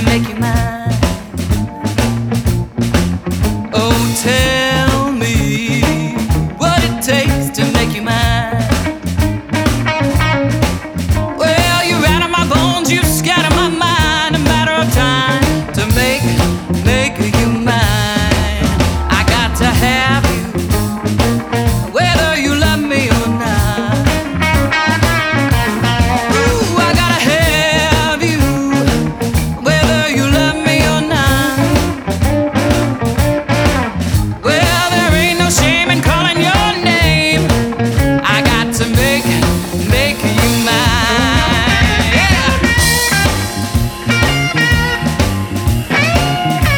make you mine. Oh, tell me what it takes to make you mine. Well, you're out of my bones, you scatter my mind. A matter of time to make